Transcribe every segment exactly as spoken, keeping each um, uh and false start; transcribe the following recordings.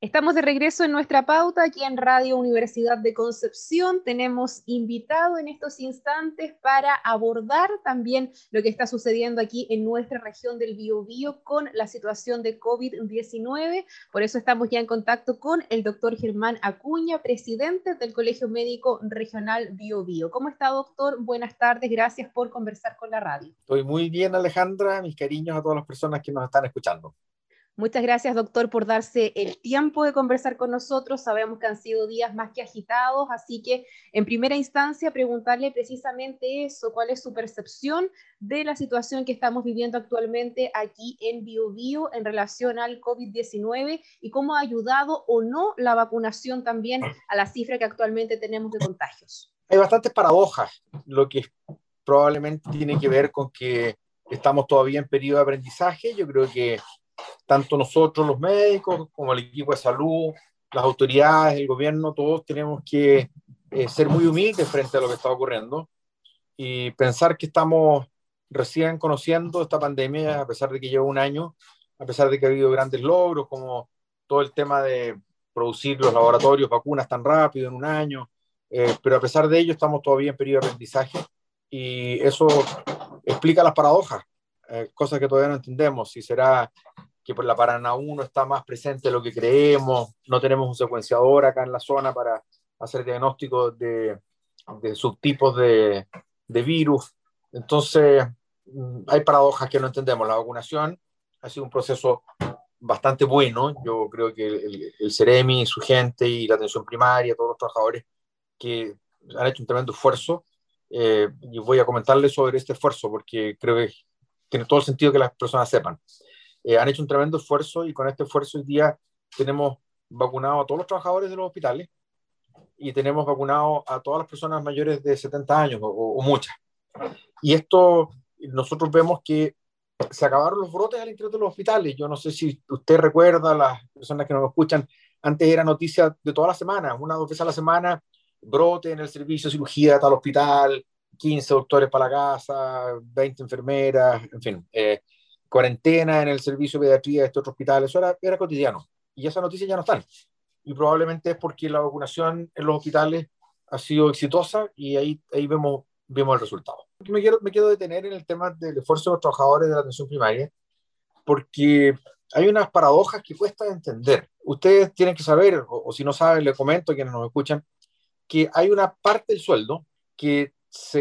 Estamos de regreso en nuestra pauta aquí en Radio Universidad de Concepción. Tenemos invitado en estos instantes para abordar también lo que está sucediendo aquí en nuestra región del Biobío con la situación de COVID diecinueve. Por eso estamos ya en contacto con el doctor Germán Acuña, presidente del Colegio Médico Regional Biobío. ¿Cómo está, doctor? Buenas tardes, gracias por conversar con la radio. Estoy muy bien, Alejandra. Mis cariños a todas las personas que nos están escuchando. Muchas gracias, doctor, por darse el tiempo de conversar con nosotros. Sabemos que han sido días más que agitados, así que en primera instancia preguntarle precisamente eso, cuál es su percepción de la situación que estamos viviendo actualmente aquí en Biobío en relación al COVID diecinueve y cómo ha ayudado o no la vacunación también a la cifra que actualmente tenemos de contagios. Hay bastantes paradojas, lo que probablemente tiene que ver con que estamos todavía en periodo de aprendizaje. Yo creo que tanto nosotros los médicos como el equipo de salud, las autoridades, el gobierno, todos tenemos que eh, ser muy humildes frente a lo que está ocurriendo y pensar que estamos recién conociendo esta pandemia, a pesar de que lleva un año, a pesar de que ha habido grandes logros, como todo el tema de producir los laboratorios, vacunas tan rápido en un año, eh, pero a pesar de ello estamos todavía en periodo de aprendizaje y eso explica las paradojas, eh, cosas que todavía no entendemos, si será que por la Paraná uno está más presente de lo que creemos, no tenemos un secuenciador acá en la zona para hacer diagnósticos de, de subtipos de, de virus. Entonces, hay paradojas que no entendemos. La vacunación ha sido un proceso bastante bueno. Yo creo que el, el CEREMI, su gente y la atención primaria, todos los trabajadores que han hecho un tremendo esfuerzo. Eh, y voy a comentarles sobre este esfuerzo porque creo que tiene todo el sentido que las personas sepan. Eh, han hecho un tremendo esfuerzo y con este esfuerzo hoy día tenemos vacunado a todos los trabajadores de los hospitales y tenemos vacunado a todas las personas mayores de setenta años o, o muchas. Y esto, nosotros vemos que se acabaron los brotes al interior de los hospitales. Yo no sé si usted recuerda, las personas que nos escuchan, antes era noticia de todas las semanas, una o dos veces a la semana, brote en el servicio de cirugía de tal hospital, quince doctores para la casa, veinte enfermeras, en fin, eh, cuarentena en el servicio de pediatría de este otro hospital. Eso era, era cotidiano y esas noticias ya no están y probablemente es porque la vacunación en los hospitales ha sido exitosa y ahí, ahí vemos, vemos el resultado. Me quiero, me quiero detener en el tema del esfuerzo de los trabajadores de la atención primaria porque hay unas paradojas que cuesta entender. Ustedes tienen que saber, o, o si no saben, les comento a quienes nos escuchan, que hay una parte del sueldo que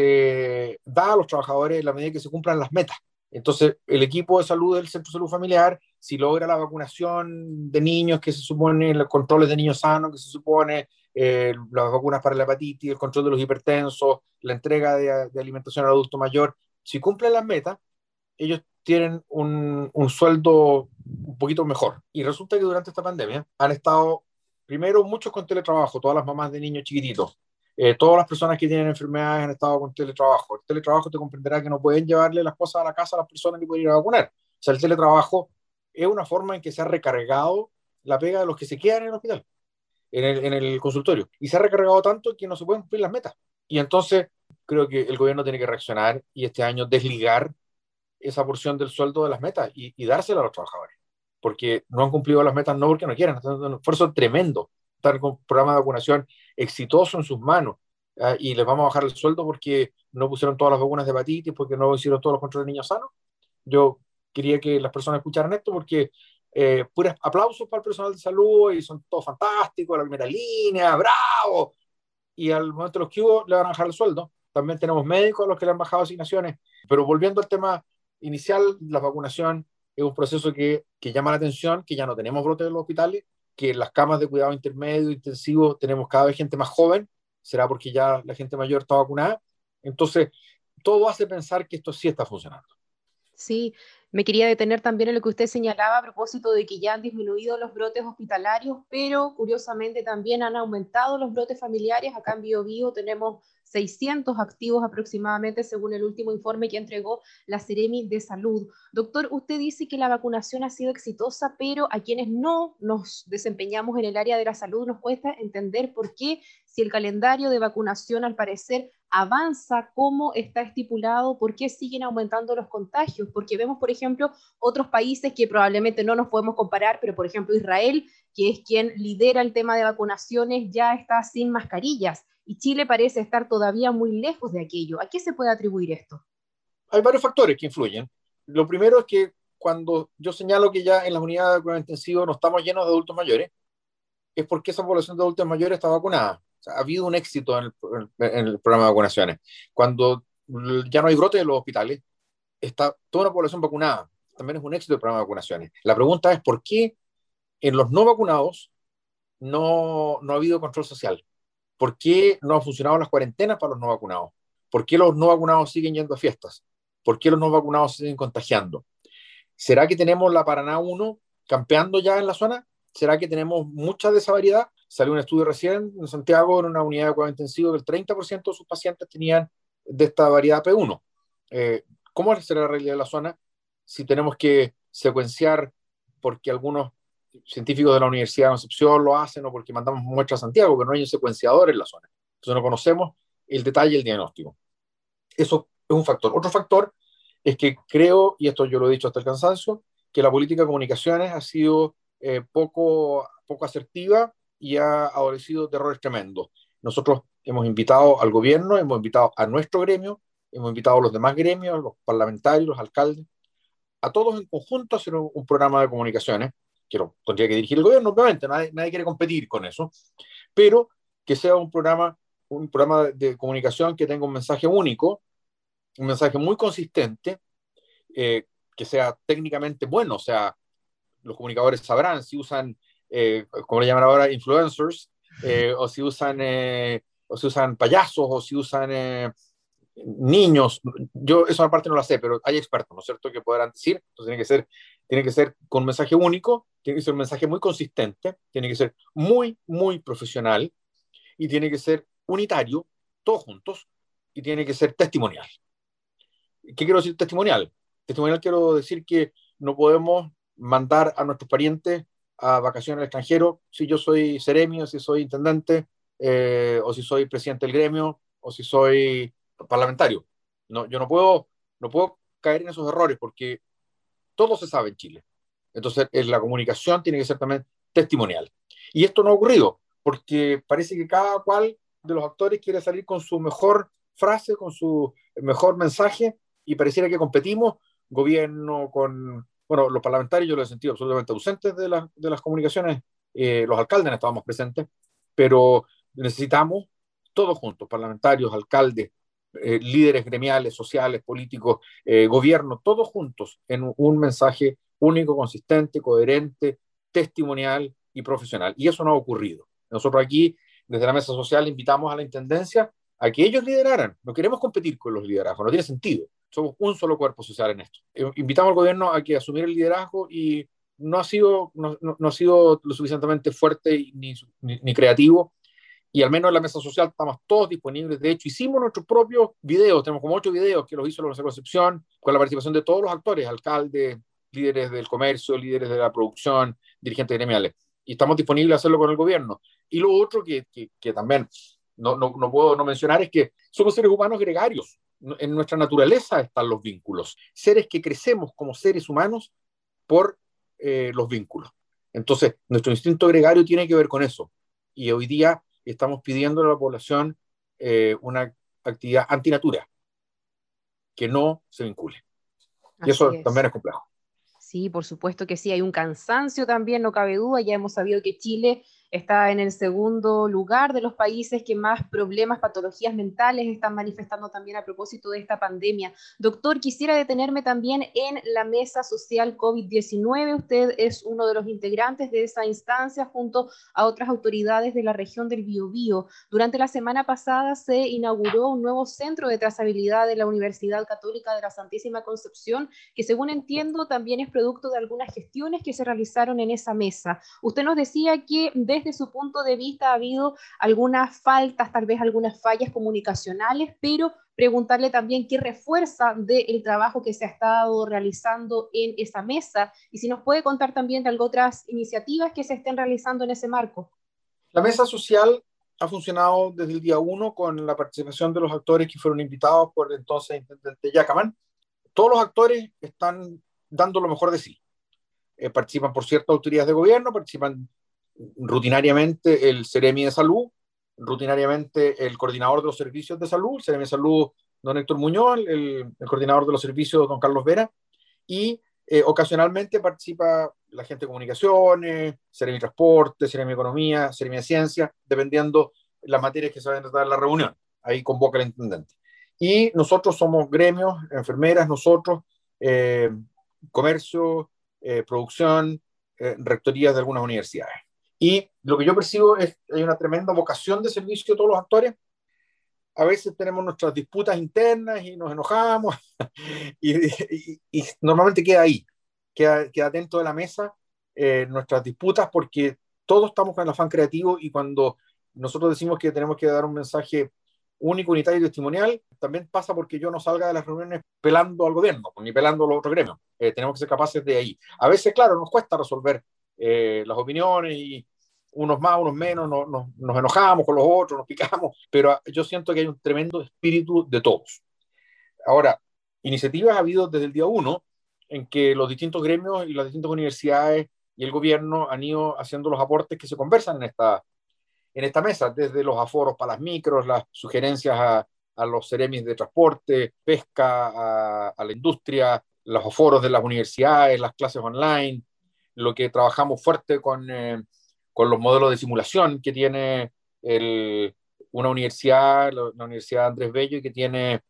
se da a los trabajadores en la medida que se cumplan las metas. Entonces, el equipo de salud del Centro de Salud Familiar, si logra la vacunación de niños que se supone, los controles de niños sanos que se supone, eh, las vacunas para la hepatitis, el control de los hipertensos, la entrega de, de alimentación al adulto mayor, si cumplen las metas, ellos tienen un, un sueldo un poquito mejor. Y resulta que durante esta pandemia han estado, primero, muchos con teletrabajo, todas las mamás de niños chiquititos. Eh, todas las personas que tienen enfermedades han estado con teletrabajo. El teletrabajo te comprenderá que no pueden llevarle las cosas a la casa a las personas que pueden ir a vacunar. O sea, el teletrabajo es una forma en que se ha recargado la pega de los que se quedan en el hospital, en el, en el consultorio. Y se ha recargado tanto que no se pueden cumplir las metas. Y entonces creo que el gobierno tiene que reaccionar y este año desligar esa porción del sueldo de las metas y, y dársela a los trabajadores. Porque no han cumplido las metas no porque no quieran, están haciendo un esfuerzo tremendo. Están con un programa de vacunación exitoso en sus manos, ¿eh? Y les vamos a bajar el sueldo porque no pusieron todas las vacunas de hepatitis, porque no hicieron todos los controles de niños sanos. Yo quería que las personas escucharan esto porque eh, puros aplausos para el personal de salud y son todos fantásticos, la primera línea, bravo. Y al momento de los que hubo, le van a bajar el sueldo. También tenemos médicos a los que le han bajado asignaciones. Pero volviendo al tema inicial, la vacunación es un proceso que, que llama la atención, que ya no tenemos brotes en los hospitales, que en las camas de cuidado intermedio, intensivo, tenemos cada vez gente más joven, será porque ya la gente mayor está vacunada. Entonces, todo hace pensar que esto sí está funcionando. Sí, me quería detener también en lo que usted señalaba a propósito de que ya han disminuido los brotes hospitalarios, pero curiosamente también han aumentado los brotes familiares. Acá en Biobío tenemos seiscientos activos aproximadamente, según el último informe que entregó la CEREMI de Salud. Doctor, usted dice que la vacunación ha sido exitosa, pero a quienes no nos desempeñamos en el área de la salud nos cuesta entender por qué, si el calendario de vacunación al parecer avanza como está estipulado, ¿por qué siguen aumentando los contagios? Porque vemos, por ejemplo, ejemplo, otros países que probablemente no nos podemos comparar, pero por ejemplo Israel, que es quien lidera el tema de vacunaciones, ya está sin mascarillas y Chile parece estar todavía muy lejos de aquello. ¿A qué se puede atribuir esto? Hay varios factores que influyen. Lo primero es que cuando yo señalo que ya en las unidades de cuidado intensivo no estamos llenos de adultos mayores, es porque esa población de adultos mayores está vacunada. O sea, ha habido un éxito en el, en el programa de vacunaciones. Cuando ya no hay brotes en los hospitales, está toda una población vacunada. También es un éxito el programa de vacunaciones. La pregunta es por qué en los no vacunados no, no ha habido control social. ¿Por qué no han funcionado las cuarentenas para los no vacunados? ¿Por qué los no vacunados siguen yendo a fiestas? ¿Por qué los no vacunados siguen contagiando? ¿Será que tenemos la Paraná uno campeando ya en la zona? ¿Será que tenemos mucha de esa variedad? Salió un estudio recién en Santiago, en una unidad de cuidado intensivo, que el treinta por ciento de sus pacientes tenían de esta variedad P uno. Eh, ¿Cómo será la realidad de la zona si tenemos que secuenciar porque algunos científicos de la Universidad de Concepción lo hacen o porque mandamos muestras a Santiago, que no hay un secuenciador en la zona? Entonces no conocemos el detalle del diagnóstico. Eso es un factor. Otro factor es que creo, y esto yo lo he dicho hasta el cansancio, que la política de comunicaciones ha sido eh, poco, poco asertiva y ha adolecido de errores tremendos. Nosotros hemos invitado al gobierno, hemos invitado a nuestro gremio, hemos invitado a los demás gremios, los parlamentarios, los alcaldes, a todos en conjunto a hacer un, un programa de comunicaciones, que lo tendría que dirigir el gobierno, obviamente, nadie, nadie quiere competir con eso, pero que sea un programa, un programa de comunicación que tenga un mensaje único, un mensaje muy consistente, eh, que sea técnicamente bueno. O sea, los comunicadores sabrán si usan, eh, como le llaman ahora, influencers, eh, o si usan, eh, o si usan payasos, o si usan eh, niños. Yo esa parte no la sé, pero hay expertos, ¿no es cierto?, que podrán decir. Entonces tiene que ser, tiene que ser con un mensaje único, tiene que ser un mensaje muy consistente, tiene que ser muy, muy profesional y tiene que ser unitario, todos juntos, y tiene que ser testimonial. ¿Qué quiero decir testimonial? Testimonial quiero decir que no podemos mandar a nuestros parientes a vacaciones al extranjero si yo soy seremio, si soy intendente, eh, o si soy presidente del gremio, o si soy parlamentario. No, yo no puedo, no puedo caer en esos errores porque todo se sabe en Chile. Entonces, la comunicación tiene que ser también testimonial. Y esto no ha ocurrido porque parece que cada cual de los actores quiere salir con su mejor frase, con su mejor mensaje, y pareciera que competimos, gobierno con, bueno, los parlamentarios yo los he sentido absolutamente ausentes de, la, de las comunicaciones, eh, los alcaldes no estábamos presentes, pero necesitamos todos juntos, parlamentarios, alcaldes, eh, líderes gremiales, sociales, políticos, eh, gobierno, todos juntos en un, un mensaje único, consistente, coherente, testimonial y profesional. Y eso no ha ocurrido. Nosotros aquí, desde la mesa social, invitamos a la intendencia a que ellos lideraran. No queremos competir con los liderazgos, no tiene sentido. Somos un solo cuerpo social en esto. Invitamos al gobierno a que asumiera el liderazgo y no ha sido, no, no, no ha sido lo suficientemente fuerte ni, ni, ni creativo. Y al menos en la mesa social estamos todos disponibles. De hecho, hicimos nuestros propios videos, tenemos como ocho videos que los hizo la Universidad de Concepción, con la participación de todos los actores, alcaldes, líderes del comercio, líderes de la producción, dirigentes gremiales. Y estamos disponibles a hacerlo con el gobierno. Y lo otro que, que, que también no, no, no puedo no mencionar es que somos seres humanos gregarios. En nuestra naturaleza están los vínculos. Seres que crecemos como seres humanos por eh, los vínculos. Entonces, nuestro instinto gregario tiene que ver con eso. Y hoy día estamos pidiendo a la población eh, una actividad antinatura, que no se vincule. Y Así eso es. también es complejo. Sí, por supuesto que sí, hay un cansancio también, no cabe duda. Ya hemos sabido que Chile está en el segundo lugar de los países que más problemas, patologías mentales están manifestando también a propósito de esta pandemia. Doctor, quisiera detenerme también en la mesa social COVID diecinueve. Usted es uno de los integrantes de esa instancia junto a otras autoridades de la región del Biobío. Durante la semana pasada se inauguró un nuevo centro de trazabilidad de la Universidad Católica de la Santísima Concepción, que según entiendo también es producto de algunas gestiones que se realizaron en esa mesa. Usted nos decía que desde su punto de vista ha habido algunas faltas, tal vez algunas fallas comunicacionales, pero preguntarle también qué refuerza del trabajo que se ha estado realizando en esa mesa y si nos puede contar también de algunas otras iniciativas que se estén realizando en ese marco. La mesa social ha funcionado desde el día uno con la participación de los actores que fueron invitados por el entonces intendente Yacaman. Todos los actores están dando lo mejor de sí. Eh, participan por ciertas autoridades de gobierno, participan rutinariamente el Seremi de Salud, rutinariamente el coordinador de los servicios de salud, el Seremi de Salud, don Héctor Muñoz, el, el coordinador de los servicios, don Carlos Vera, y eh, ocasionalmente participa la gente de comunicaciones, Seremi Transporte, Seremi Economía, Seremi de Ciencia, dependiendo las materias que se van a tratar en la reunión. Ahí convoca el intendente. Y nosotros somos gremios, enfermeras, nosotros, eh, comercio, eh, producción, eh, rectorías de algunas universidades. Y lo que yo percibo es que hay una tremenda vocación de servicio de todos los actores. A veces tenemos nuestras disputas internas y nos enojamos y, y, y normalmente queda ahí, queda, queda dentro de la mesa eh, nuestras disputas, porque todos estamos con el afán creativo, y cuando nosotros decimos que tenemos que dar un mensaje único, unitario y testimonial, también pasa porque yo no salga de las reuniones pelando al gobierno, ni pelando a los otros gremios. Eh, tenemos que ser capaces de ahí. A veces, claro, nos cuesta resolver eh, las opiniones, y unos más, unos menos, no, no, nos enojamos con los otros, nos picamos, pero yo siento que hay un tremendo espíritu de todos. Ahora, iniciativas ha habido desde el día uno en que los distintos gremios y las distintas universidades y el gobierno han ido haciendo los aportes que se conversan en esta, en esta mesa, desde los aforos para las micros, las sugerencias a, a los seremis de transporte, pesca, a, a la industria, los aforos de las universidades, las clases online, lo que trabajamos fuerte con, eh, con los modelos de simulación que tiene el, una universidad, la, la Universidad Andrés Bello, y que tiene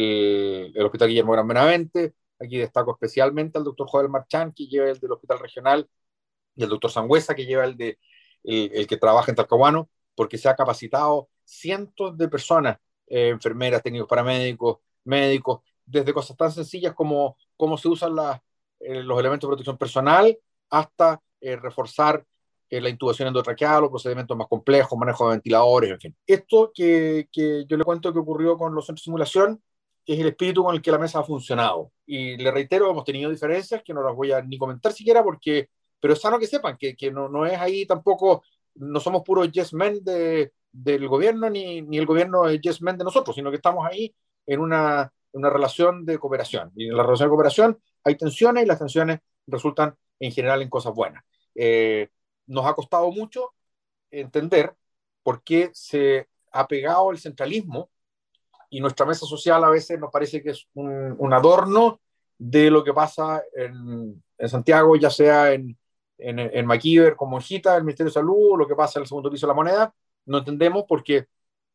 el, el Hospital Guillermo Gran Benavente. Aquí destaco especialmente al doctor Joel Marchán, que lleva el del Hospital Regional, y el doctor Sangüesa, que lleva el, de, el, el que trabaja en Talcahuano, porque se ha capacitado cientos de personas, eh, enfermeras, técnicos paramédicos, médicos, desde cosas tan sencillas como cómo se usan la, eh, los elementos de protección personal, hasta eh, reforzar eh, la intubación endotraqueal, los procedimientos más complejos, manejo de ventiladores, en fin. Esto que, que yo le cuento que ocurrió con los centros de simulación es el espíritu con el que la mesa ha funcionado. Y le reitero, hemos tenido diferencias que no las voy a ni comentar siquiera, porque, pero es sano que sepan que, que no, no es ahí tampoco, no somos puros yes men de, del gobierno, ni, ni el gobierno es yes men de nosotros, sino que estamos ahí en una, una relación de cooperación. Y en la relación de cooperación hay tensiones, y las tensiones resultan en general en cosas buenas. Eh, nos ha costado mucho entender por qué se ha pegado el centralismo, y nuestra mesa social a veces nos parece que es un, un adorno de lo que pasa en, en Santiago, ya sea en, en, en Maquiver, con Monjita, el Ministerio de Salud, o lo que pasa en el segundo piso de la Moneda. No entendemos porque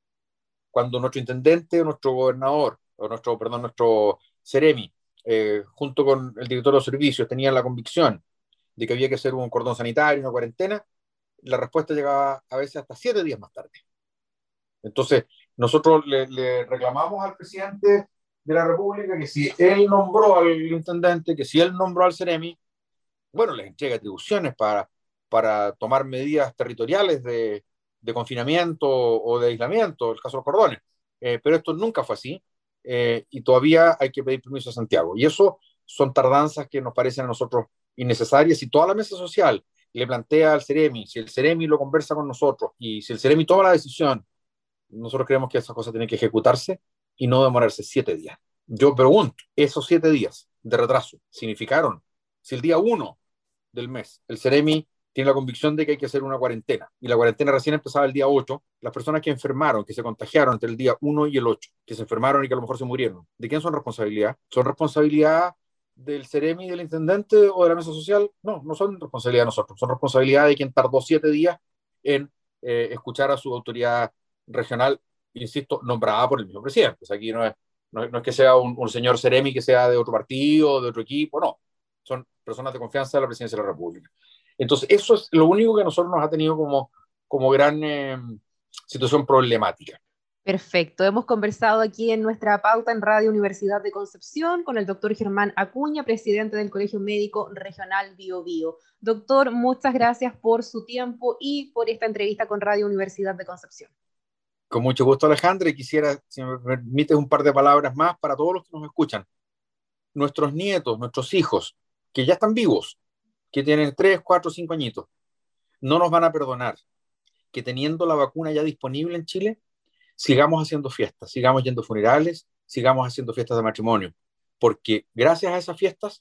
cuando nuestro intendente, o nuestro gobernador, o nuestro, perdón, nuestro Seremi, eh, junto con el director de los servicios, tenían la convicción de que había que hacer un cordón sanitario, una cuarentena, la respuesta llegaba a veces hasta siete días más tarde. Entonces, nosotros le, le reclamamos al presidente de la República que si él nombró al intendente, que si él nombró al Seremi, bueno, les entrega atribuciones para, para tomar medidas territoriales de, de confinamiento o de aislamiento, el caso de los cordones. Eh, pero esto nunca fue así, eh, y todavía hay que pedir permiso a Santiago. Y eso son tardanzas que nos parecen a nosotros innecesarias. Y toda la mesa social le plantea al Seremi, si el Seremi lo conversa con nosotros, y si el Seremi toma la decisión, nosotros creemos que esas cosas tienen que ejecutarse y no demorarse siete días. Yo pregunto, esos siete días de retraso significaron, si el día uno del mes el Seremi tiene la convicción de que hay que hacer una cuarentena, y la cuarentena recién empezaba el día ocho, las personas que enfermaron, que se contagiaron entre el día uno y el ocho, que se enfermaron y que a lo mejor se murieron, ¿de quién son responsabilidad? ¿Son responsabilidad del Seremi, del intendente o de la mesa social? No, no son responsabilidad de nosotros, son responsabilidad de quien tardó siete días en eh, escuchar a su autoridad regional, insisto, nombrada por el mismo presidente. O sea, aquí no es, no, no es que sea un, un señor Seremi que sea de otro partido, de otro equipo, no. Son personas de confianza de la presidencia de la República. Entonces, eso es lo único que a nosotros nos ha tenido como, como gran eh, situación problemática. Perfecto. Hemos conversado aquí en nuestra pauta en Radio Universidad de Concepción con el doctor Germán Acuña, presidente del Colegio Médico Regional Bio Bio. Doctor, muchas gracias por su tiempo y por esta entrevista con Radio Universidad de Concepción. Con mucho gusto, Alejandra, y quisiera, si me permites, un par de palabras más para todos los que nos escuchan. Nuestros nietos, nuestros hijos, que ya están vivos, que tienen tres, cuatro, cinco añitos, no nos van a perdonar que, teniendo la vacuna ya disponible en Chile, sigamos haciendo fiestas, sigamos yendo a funerales, sigamos haciendo fiestas de matrimonio, porque gracias a esas fiestas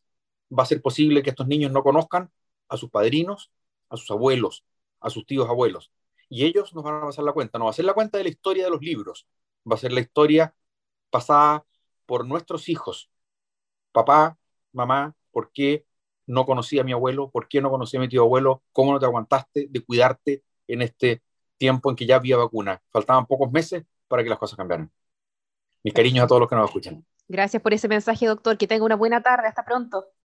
va a ser posible que estos niños no conozcan a sus padrinos, a sus abuelos, a sus tíos abuelos. Y ellos nos van a pasar la cuenta. No va a ser la cuenta de la historia de los libros, va a ser la historia pasada por nuestros hijos. Papá, mamá, ¿por qué no conocí a mi abuelo? ¿Por qué no conocí a mi tío abuelo? ¿Cómo no te aguantaste de cuidarte en este tiempo en que ya había vacuna? Faltaban pocos meses para que las cosas cambiaran. Mis cariños a todos los que nos escuchan. Gracias por ese mensaje, doctor. Que tenga una buena tarde. Hasta pronto.